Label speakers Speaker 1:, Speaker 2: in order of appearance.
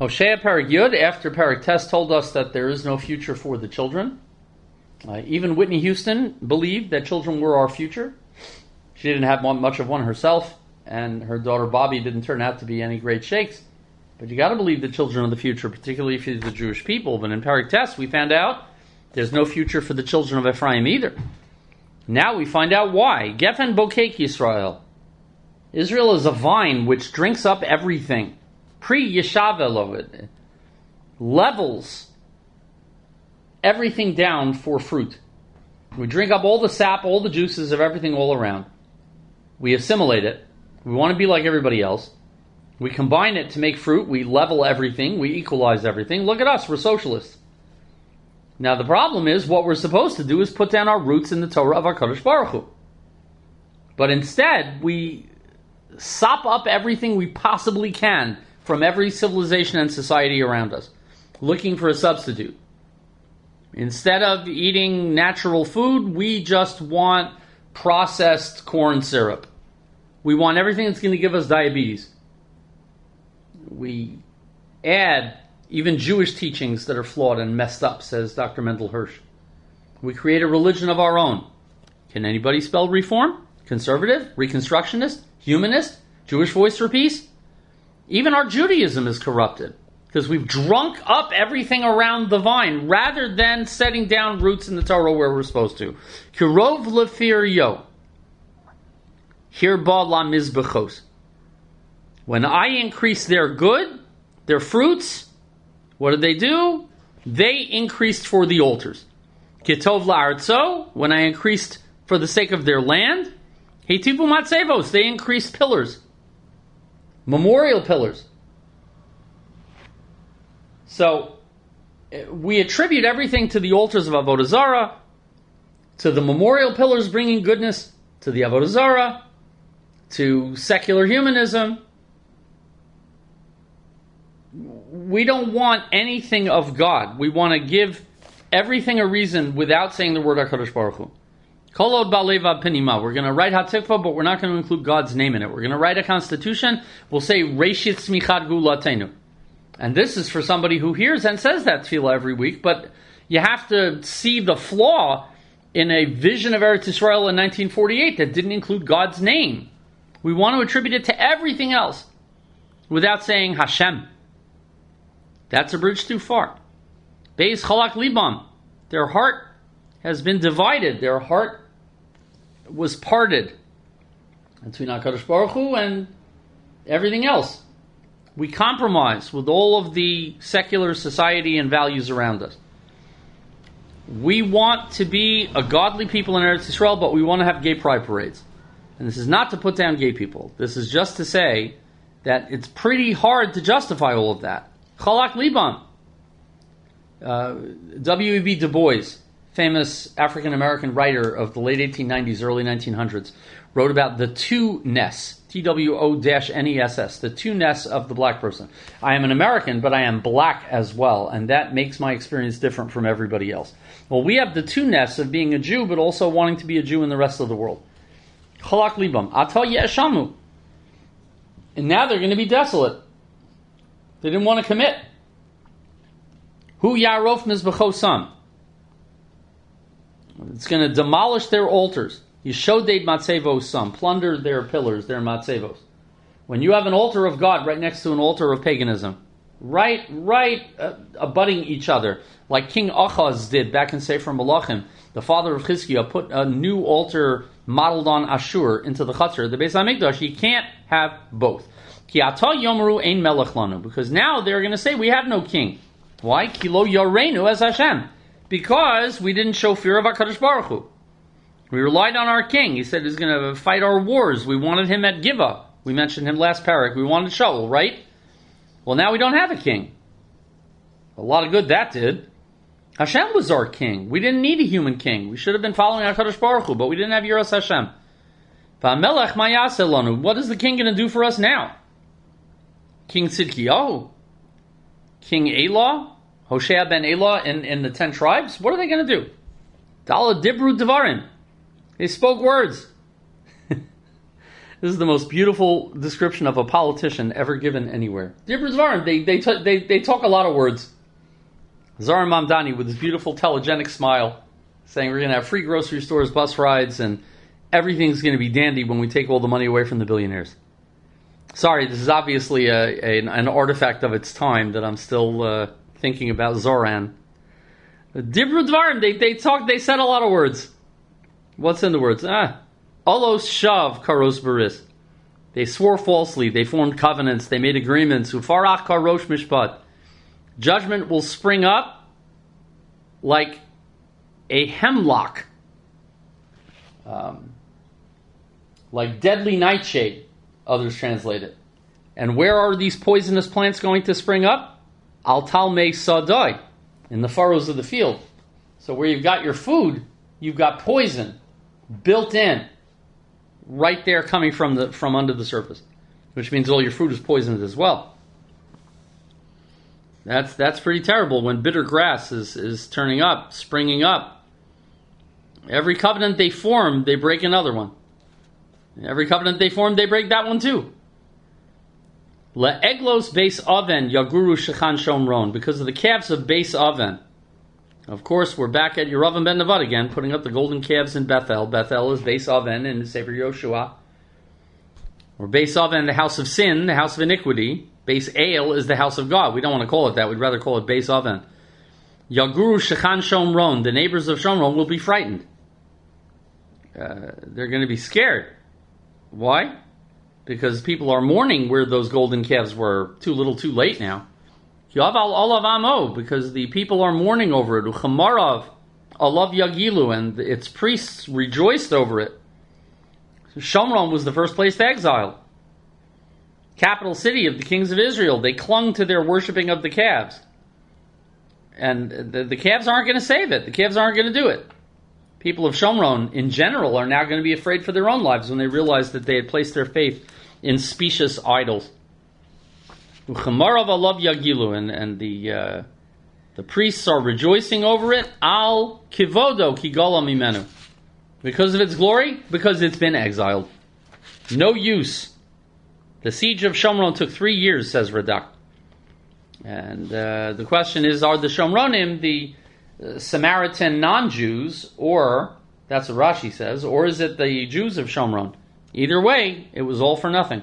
Speaker 1: Hosea Perek Yud, after Perek Tes told us that there is no future for the children. Even Whitney Houston believed that children were our future. She didn't have much of one herself, and her daughter Bobby didn't turn out to be any great sheikhs. But you got to believe the children of the future, particularly if you're the Jewish people. But in Perek Tes, we found out there's no future for the children of Ephraim either. Now we find out why. Gefen Bokek Yisrael. Israel is a vine which drinks up everything. Pre-Yeshavel levels everything down for fruit. We drink up all the sap, all the juices of everything all around. We assimilate it. We want to be like everybody else. We combine it to make fruit. We level everything. We equalize everything. Look at us. We're socialists. Now the problem is, what we're supposed to do is put down our roots in the Torah of HaKadosh Baruch Hu. But instead, we sop up everything we possibly can from every civilization and society around us, looking for a substitute. Instead of eating natural food, we just want processed corn syrup. We want everything that's going to give us diabetes. We add even Jewish teachings that are flawed and messed up, says Dr. Mendel Hirsch. We create a religion of our own. Can anybody spell reform? Conservative? Reconstructionist? Humanist? Jewish voice for peace? Even our Judaism is corrupted because we've drunk up everything around the vine rather than setting down roots in the Torah where we're supposed to. Kirov lefir yo. Hirba la mizbechos. When I increase their good, their fruits, what did they do? They increased for the altars. Kitov la'artzo. When I increased for the sake of their land, Heitivu matzevos. They increased pillars. Memorial pillars. So, we attribute everything to the altars of Avodah Zarah, to the memorial pillars bringing goodness, to the Avodah Zarah, to secular humanism. We don't want anything of God. We want to give everything a reason without saying the word HaKadosh Baruch Hu. Kolod ba'leva penima. We're going to write Hatikva, but we're not going to include God's name in it. We're going to write a constitution. We'll say Reshit Smichad Gulatenu. And this is for somebody who hears and says that tefillah every week, but you have to see the flaw in a vision of Eretz Yisrael in 1948 that didn't include God's name. We want to attribute it to everything else without saying Hashem. That's a bridge too far. Beis Chalak Libam. Their heart has been divided. Their heart was parted between HaKadosh Baruch Hu and everything else. We compromise with all of the secular society and values around us. We want to be a godly people in Eretz Yisrael, but we want to have gay pride parades. And this is not to put down gay people. This is just to say that it's pretty hard to justify all of that. Chalak Libam. W.E.B. Du Bois, famous African-American writer of the late 1890s, early 1900s, wrote about the two-ness, T-W-O-N-E-S-S, the two-ness of the black person. I am an American, but I am black as well, and that makes my experience different from everybody else. Well, we have the two-ness of being a Jew, but also wanting to be a Jew in the rest of the world. Chalak Libam. Ata Yeshamu. And now they're going to be desolate. They didn't want to commit. Hu Yarof Mizbechosam. It's going to demolish their altars. Yishoded Matzevos Sam. Plunder their pillars, their Matzevos. When you have an altar of God right next to an altar of paganism, right abutting each other, like King Achaz did back in Sefer Malachim, the father of Chizkiah put a new altar modeled on Ashur into the Chatzar, the Beis HaMikdash. You can't have both. Ki ata yomeru ein melech lanu. Because now they're going to say, we have no king. Why? Ki lo yoreinu as Hashem. Because we didn't show fear of HaKadosh Baruch Hu. We relied on our king. He said he's going to fight our wars. We wanted him at Giva. We mentioned him last parak. We wanted Shaul, right? Well, now we don't have a king. A lot of good that did. Hashem was our king. We didn't need a human king. We should have been following HaKadosh Baruch Hu, but we didn't have Yiras Hashem. V'amelech ma yaseh lanu. What is the king going to do for us now? King Tzidkiyahu? King Elah? Hoshea ben Elah in the 10 tribes? What are they going to do? Dala Dibru Devarim. They spoke words. This is the most beautiful description of a politician ever given anywhere. Dibur Dvarim, they talk a lot of words. Zohar Mamdani with his beautiful telegenic smile, saying we're going to have free grocery stores, bus rides, and everything's going to be dandy when we take all the money away from the billionaires. Sorry, this is obviously an artifact of its time that I'm still thinking about Zoran. Dibur Dvarim, they said a lot of words. What's in the words? Olos shav karos baris. They swore falsely, they formed covenants, they made agreements. Ufarach karosh mishpat. Judgment will spring up like a hemlock, like deadly nightshade, others translate it. And where are these poisonous plants going to spring up? Al talmei sadai, in the furrows of the field. So where you've got your food, you've got poison built in, right there coming from under the surface, which means all your food is poisoned as well. That's pretty terrible when bitter grass is turning up, springing up. Every covenant they form, they break another one. Every covenant they form, they break that one too. Le'eglos beis aven yaguru shechan shomron, because of the calves of beis aven. Of course, we're back at Yeravam ben Nevat again, putting up the golden calves in Bethel. Bethel is beis aven in the Sefer Yoshua. Or beis aven, the house of sin, the house of iniquity. Beis El is the house of God. We don't want to call it that. We'd rather call it beis aven. Yaguru shechan shomron, the neighbors of Shomron will be frightened. They're going to be scared. Why? Because people are mourning where those golden calves were. Too little, too late now. Yaval olav amo, because the people are mourning over it. Uchamarav alav yagilu, and its priests rejoiced over it. Shomron was the first place to exile. Capital city of the kings of Israel. They clung to their worshipping of the calves. And the calves aren't going to save it. The calves aren't going to do it. People of Shomron, in general, are now going to be afraid for their own lives when they realize that they had placed their faith in specious idols. Uchamarav alav yagilu, and the priests are rejoicing over it. Al kivodo kigala mimenu, because of its glory, because it's been exiled. No use. The siege of Shomron took 3 years, says Radak. And the question is, are the Shomronim the Samaritan non-Jews, or, that's what Rashi says, or is it the Jews of Shomron? Either way, it was all for nothing.